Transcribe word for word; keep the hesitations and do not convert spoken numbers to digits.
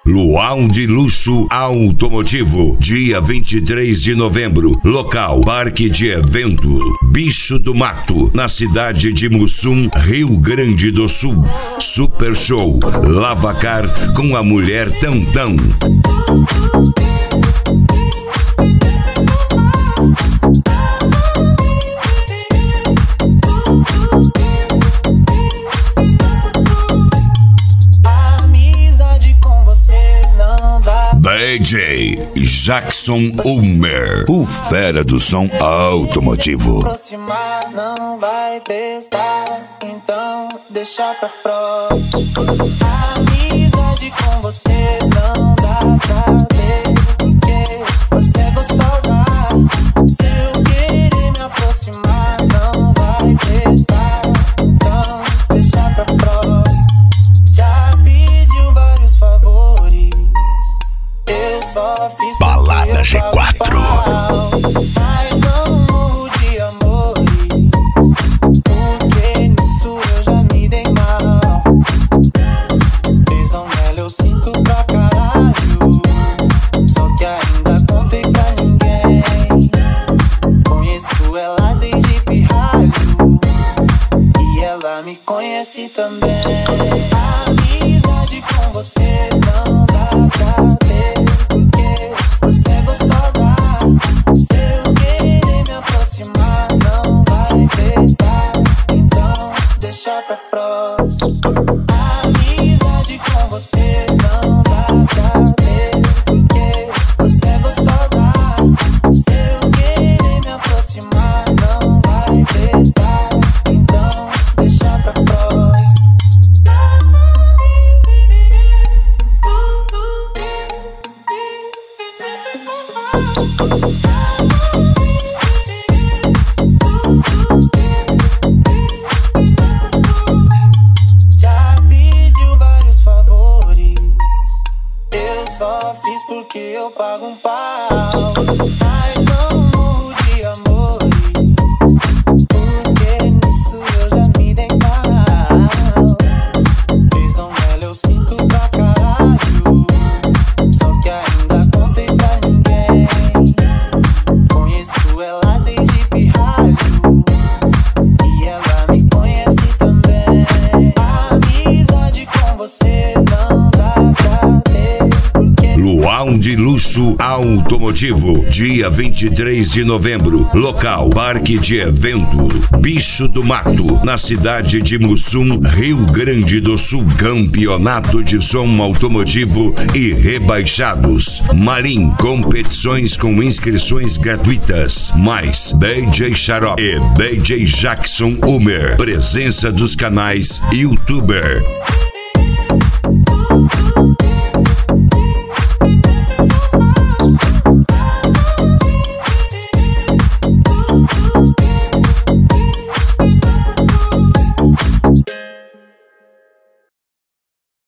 Luau de Luxo Automotivo, dia vinte e três de novembro. Local: Parque de Evento Bicho do Mato, na cidade de Mussum, Rio Grande do Sul. Super Show Lavacar com a Mulher Tantão. D J Jackson Ulmer, o fera do som automotivo. Aproximar não vai prestar, então deixa pra próxima. Amizade com você não dá pra ver, porque você é gostosa. Se eu querer me aproximar não vai prestar, então deixa pra próxima. Já pediu vários favores, eu só fiz Balada G quatro. Mas não morro de amor, porque nisso eu já me dei mal. Tesão nela eu sinto pra caralho, só que ainda contei pra ninguém. Conheço ela desde pirralho, e ela me conhece também. Amizade com você não dá pra ver, porque você é gostosa. Se eu querer me aproximar não vai prestar, então deixa pra próxima. Amizade com você não dá pra ver, porque você é gostosa. Se eu querer me aproximar não vai prestar, então deixa pra próxima. Já pediu vários favores, eu só fiz porque eu pago um pau. Mas não morro de amor, porque nisso eu já me dei mal. Tesão nela eu sinto pra caralho, só que ainda contei pra ninguém. Conheço ela desde pirralho, e ela me conhece também. Amizade com você não dá pra ter, porque Luau de Luxo Automotivo, dia vinte e três de novembro. Local: Parque de Evento Bicho do Mato, na cidade de Mussum, Rio Grande do Sul. Campeonato de som automotivo e rebaixados. Marim, competições com inscrições gratuitas. Mais D J Xarope e D J Jackson Ulmer. Presença dos canais YouTuber